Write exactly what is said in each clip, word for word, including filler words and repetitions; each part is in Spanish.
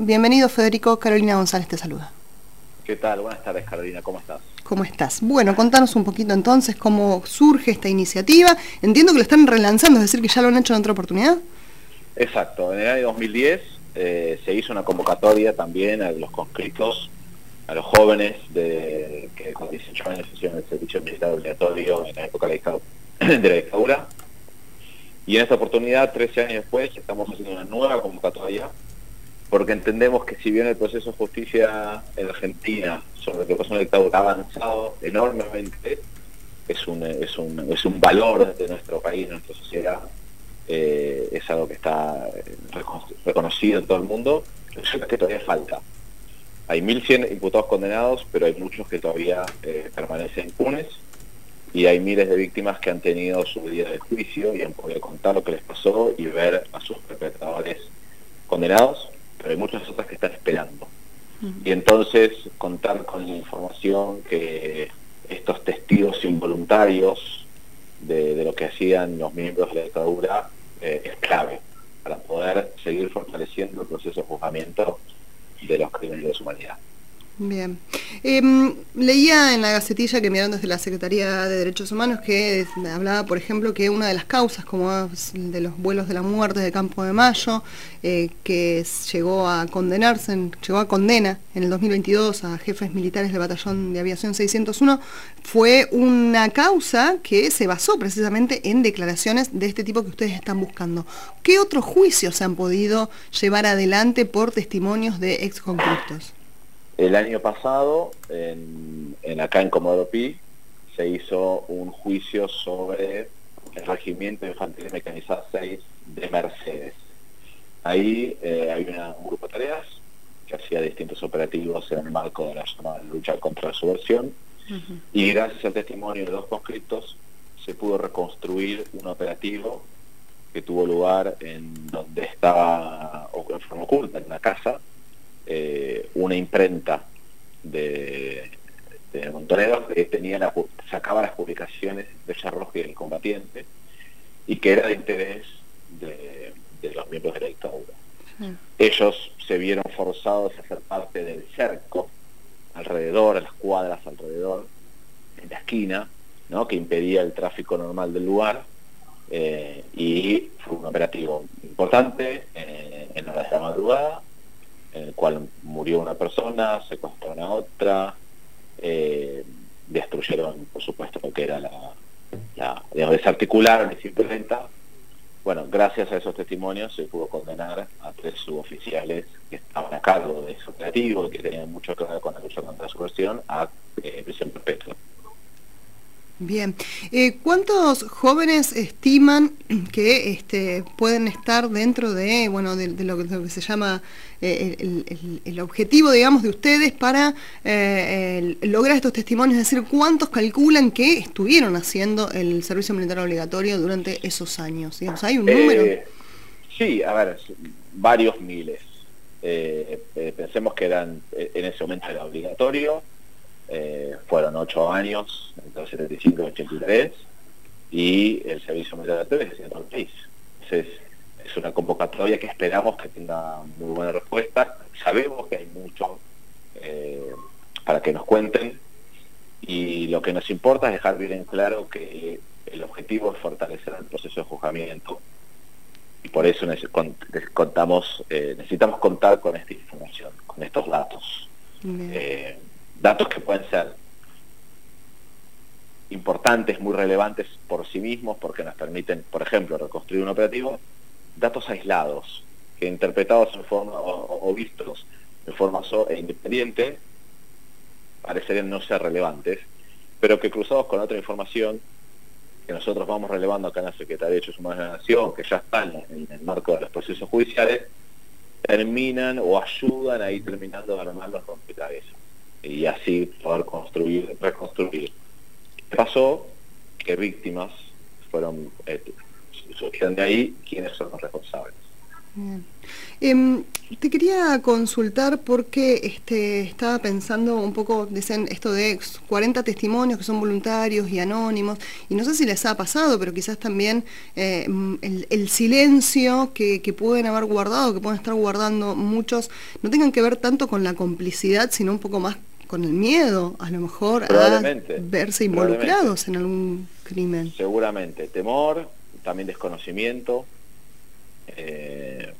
Bienvenido, Federico. Carolina González te saluda. ¿Qué tal? Buenas tardes, Carolina. ¿Cómo estás? ¿Cómo estás? Bueno, contanos un poquito entonces cómo surge esta iniciativa. Entiendo que lo están relanzando, es decir, que ya lo han hecho en otra oportunidad. Exacto. En el año dos mil diez eh, se hizo una convocatoria también a los conscriptos, a los jóvenes de que con dieciocho años hicieron el servicio militar obligatorio en la época de la dictadura. De la dictadura. Y en esta oportunidad, trece años después, estamos haciendo una nueva convocatoria, porque entendemos que si bien el proceso de justicia en Argentina sobre lo que pasó en la dictadura ha avanzado enormemente, es un, es un, es un valor de nuestro país, de nuestra sociedad, eh, es algo que está reconocido en todo el mundo, es que todavía falta. Hay mil cien imputados condenados, pero hay muchos que todavía eh, permanecen impunes, y hay miles de víctimas que han tenido su día de juicio y han podido contar lo que les pasó y ver a sus perpetradores condenados, pero hay muchas otras que están esperando. Uh-huh. Y entonces contar con la información que estos testigos involuntarios de, de lo que hacían los miembros de la dictadura eh, es clave para poder seguir fortaleciendo el proceso de juzgamiento de los crímenes de deshumanidad. Bien. Eh, leía en la Gacetilla que enviaron desde la Secretaría de Derechos Humanos que hablaba, por ejemplo, que una de las causas, como de los vuelos de la muerte de Campo de Mayo, eh, que llegó a condenarse, llegó a condena en el dos mil veintidós a jefes militares del Batallón de Aviación seiscientos uno, fue una causa que se basó precisamente en declaraciones de este tipo que ustedes están buscando. ¿Qué otros juicios se han podido llevar adelante por testimonios de exconscriptos? El año pasado, en, en acá en Comodoro Pi, se hizo un juicio sobre el Regimiento de Infantería Mecanizada seis de Mercedes. Ahí eh, hay una, un grupo de tareas que hacía distintos operativos en el marco de la llamada lucha contra la subversión, uh-huh. Y gracias al testimonio de dos conscriptos se pudo reconstruir un operativo que tuvo lugar en donde estaba, o en forma oculta, en una casa, Eh, una imprenta de, de Montoneros que tenía la, sacaba las publicaciones de Charroski y del combatiente y que era de interés de, de los miembros de la dictadura. Sí. Ellos se vieron forzados a ser parte del cerco alrededor, a las cuadras alrededor, en la esquina, ¿no?, que impedía el tráfico normal del lugar, eh, y fue un operativo importante eh, en horas de la madrugada, en el cual murió una persona, secuestraron a otra, eh, destruyeron, por supuesto, lo que era la, la digamos, desarticularon y simplemente, bueno, gracias a esos testimonios se pudo condenar a tres suboficiales que estaban a cargo de ese operativo y que tenían mucho que ver con la lucha contra la subversión a eh, prisión perpetua. Bien. Eh, ¿Cuántos jóvenes estiman que este, pueden estar dentro de, bueno, de, de, lo, que, de lo que se llama eh, el, el, el objetivo, digamos, de ustedes para eh, el, lograr estos testimonios? Es decir, ¿cuántos calculan que estuvieron haciendo el servicio militar obligatorio durante esos años? Digamos, ¿hay un eh, número? Sí, a ver, varios miles. Eh, eh, pensemos que eran, en ese momento era obligatorio. Eh, fueron ocho años, entre el setenta y cinco y el ochenta y tres, y el servicio militar obligatorio es en todo el país. Entonces, es una convocatoria que esperamos que tenga muy buena respuesta. Sabemos que hay mucho eh, para que nos cuenten, y lo que nos importa es dejar bien en claro que el objetivo es fortalecer el proceso de juzgamiento, y por eso contamos, eh, necesitamos contar con esta información, con estos datos. Eh, datos que pueden ser importantes, muy relevantes por sí mismos, porque nos permiten, por ejemplo, reconstruir un operativo, datos aislados, que interpretados en forma, o, o vistos en forma so, e independiente, parecerían no ser relevantes, pero que cruzados con otra información que nosotros vamos relevando acá en la Secretaría de Derechos Humanos de la Nación, que ya están en el marco de los procesos judiciales, terminan o ayudan a ir terminando de armar los rompecabezas y así poder construir, reconstruir. ¿Qué pasó? Que víctimas fueron, eh, surgieron de ahí, quiénes son los responsables. Bien. Eh, te quería consultar porque este, estaba pensando un poco, dicen esto de cuarenta testimonios que son voluntarios y anónimos, y no sé si les ha pasado, pero quizás también eh, el, el silencio que, que pueden haber guardado, que pueden estar guardando muchos, no tengan que ver tanto con la complicidad, sino un poco más con el miedo, a lo mejor, a verse involucrados en algún crimen. Seguramente, temor, también desconocimiento. Eh,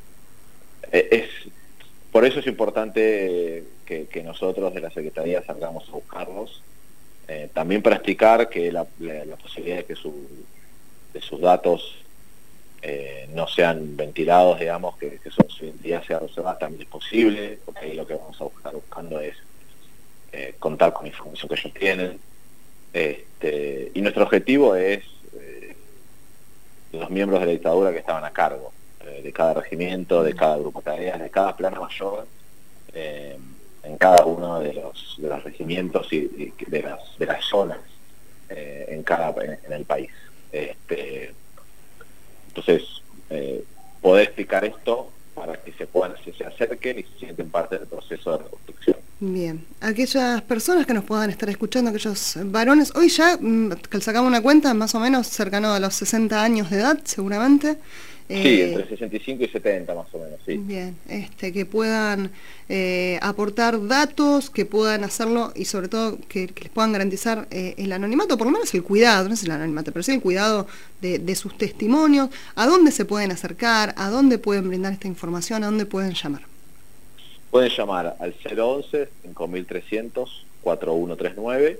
es por eso es importante que, que nosotros de la Secretaría salgamos a buscarlos, eh, también para explicar que la, la, la posibilidad de que su, de sus datos eh, no sean ventilados, digamos, que, que su identidad sea reservada, también es posible, porque ahí lo que vamos a buscar buscando es eh, contar con la información que ellos tienen, este, y nuestro objetivo es eh, los miembros de la dictadura que estaban a cargo de cada regimiento, de cada grupo de tareas, de cada plana mayor, eh, en cada uno de los de los regimientos y, y de las de las zonas eh, en cada en, en el país. Este, entonces, eh, poder explicar esto para que se puedan se, se acerquen y se sienten parte del proceso de reconstrucción. Bien, aquellas personas que nos puedan estar escuchando, aquellos varones, hoy ya mmm, sacamos una cuenta más o menos cercano a los sesenta años de edad, seguramente. Sí, entre sesenta y cinco y setenta más o menos, sí. Bien, este, que puedan eh, aportar datos, que puedan hacerlo y sobre todo que, que les puedan garantizar eh, el anonimato, por lo menos el cuidado, no es el anonimato, pero sí el cuidado de, de sus testimonios, a dónde se pueden acercar, a dónde pueden brindar esta información, a dónde pueden llamar. Pueden llamar al cero once, cinco mil trescientos, cuatro uno tres nueve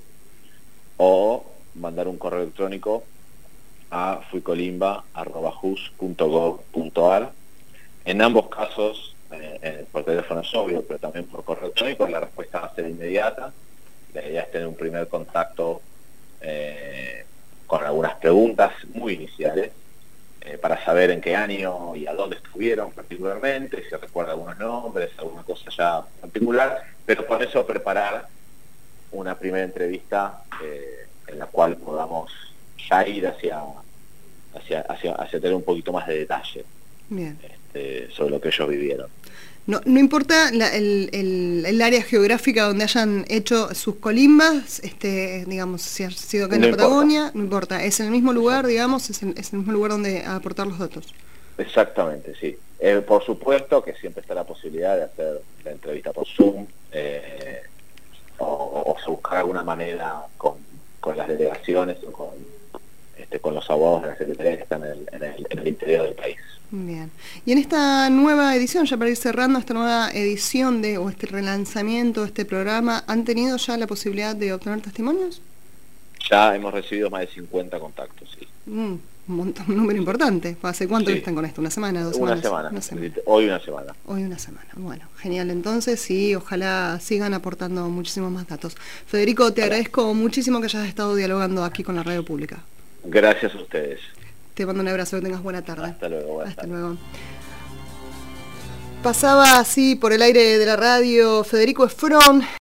o mandar un correo electrónico a fuicolimba arroba jus punto gov punto ar. En ambos casos, eh, por teléfono es obvio, pero también por correo electrónico, la respuesta va a ser inmediata. La idea es tener un primer contacto eh, con algunas preguntas muy iniciales eh, para saber en qué año y a dónde estuvieron particularmente, si recuerda algunos nombres, alguna cosa ya particular, pero por eso preparar una primera entrevista eh, en la cual podamos ya ir hacia, hacia, hacia, hacia tener un poquito más de detalle. Bien. Este, sobre lo que ellos vivieron. No, no importa la, el, el, el área geográfica donde hayan hecho sus colimbas, este, digamos, si ha sido acá en no la Patagonia, importa. no importa, es en el mismo lugar, Exacto. digamos, es, en, es el mismo lugar donde aportar los datos. Exactamente, sí. Eh, por supuesto que siempre está la posibilidad de hacer la entrevista por Zoom, eh, o, o, o buscar alguna manera con, con las delegaciones o con Este, con los abogados de la Secretaría que están en el, en, el, en el interior del país. Bien. Y en esta nueva edición, ya para ir cerrando, esta nueva edición de o este relanzamiento de este programa, ¿han tenido ya la posibilidad de obtener testimonios? Ya hemos recibido más de cincuenta contactos, sí. Mm, un, montón, un número importante. ¿Hace cuánto sí. que están con esto? ¿Una semana? ¿Dos una semanas? Semana. Una semana. Hoy una semana. Hoy una semana. Bueno, genial. Entonces, sí, ojalá sigan aportando muchísimos más datos. Federico, te Hola. agradezco muchísimo que hayas estado dialogando aquí con la radio pública. Gracias a ustedes. Te mando un abrazo, que tengas buena tarde. Hasta luego. Hasta tarde. luego. Pasaba así por el aire de la radio Federico Efrón.